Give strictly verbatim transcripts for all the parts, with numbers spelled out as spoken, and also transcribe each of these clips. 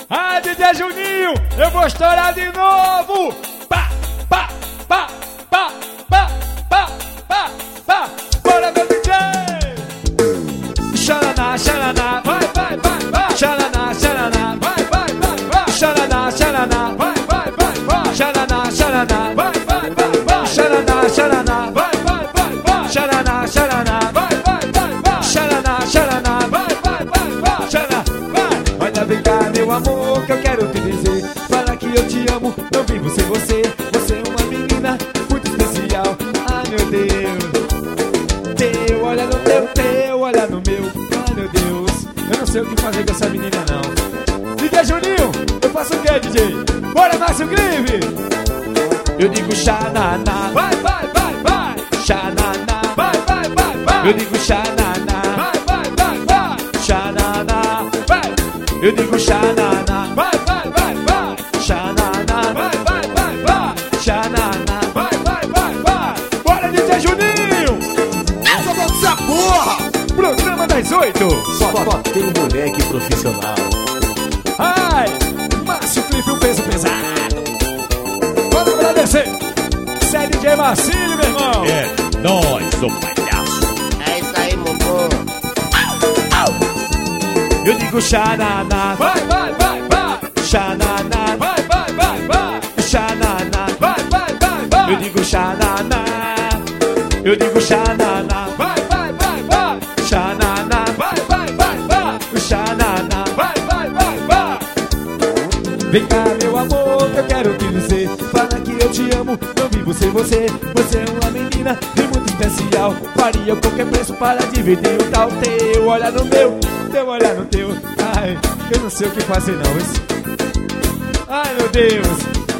Ah, D J Juninho, eu vou estourar de novo. Pá, pá, pá, pá, pá, pá, pá, pá. Bora, meu D J. Xaraná, xaraná, vai, vai, vai, vai. Xaraná, xaraná, vai, vai, vai, vai. Xaraná, xaraná, vai, vai, vai, vai. Xaraná, xaraná, vai, vai, vai, vai. Xaraná, xaraná, vai, vai, vai, vai. Xaraná, xaraná, vai, vai, vai, vai. Xaraná, xaraná, vai, vai, vai, vai. Xaraná, vai. Olha, vem cá, meu amor, que eu quero te dizer. Fala que eu te amo, não vivo sem você. Você é uma menina muito especial. Ai, meu Deus. Teu, olha no teu, teu, olha no meu. Ai, meu Deus. Eu não sei o que fazer com essa menina, não. D J Juninho, eu faço o quê, D J? Bora, Márcio Grive. Eu digo xananá, vai, vai, vai, vai. Xananá, vai, vai, vai, vai. Eu digo xananá, vai, vai, vai, vai. Xananá, vai. Eu digo xananá, vai, vai, vai, vai. Xananá, vai, vai, vai, vai. Xananá, vai, vai, vai, vai. Bora, D J Juninho. Essa vai ser porra. Programa das oito. Só, só tem um moleque profissional. Ai, Márcio Cliff, um peso pesado. Vamos agradecer. Você é D J Marcílio, meu irmão. É nóis, ô palhaço. É isso aí, Momô. Eu digo xananá, vai, vai, vai, vai. Xananá, vai, vai, vai, vai. Xananá, vai, vai, vai, vai. Eu digo xananá. Eu digo xananá, vai, vai, vai, vai. Xananá, vai, vai, vai, vai. Xananá, vai, vai, vai, vai. Vem cá, meu amor, que eu quero te dizer. Fala que eu te amo, não vivo sem você. Você é uma menina muito especial. Faria qualquer preço para dividir o tal teu. Olha no meu, teu olhar no teu. Ai, eu não sei o que fazer não. Isso. Ai, meu Deus.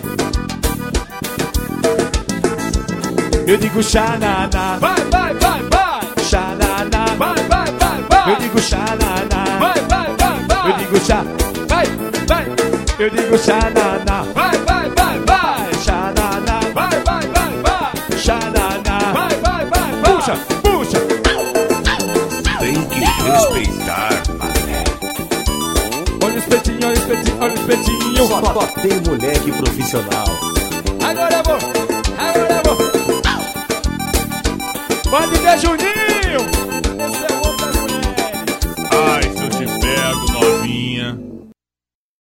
Eu digo xananá, vai, vai, vai, vai. Xananá, vai, vai, vai, vai. Eu digo xananá, vai, vai, vai, vai. Eu digo xa, vai, vai. Eu digo xananá, vai, vai, vai, vai. Xananá, vai, vai, vai, vai. Xananá, vai, vai, vai, vai. Puxa, puxa. Tem que respeitar, mané. Olha o espetinho, olha o espetinho, olha o espetinho. Só, só tem moleque profissional. Agora eu vou, agora eu vou. Pode ver, Juninho.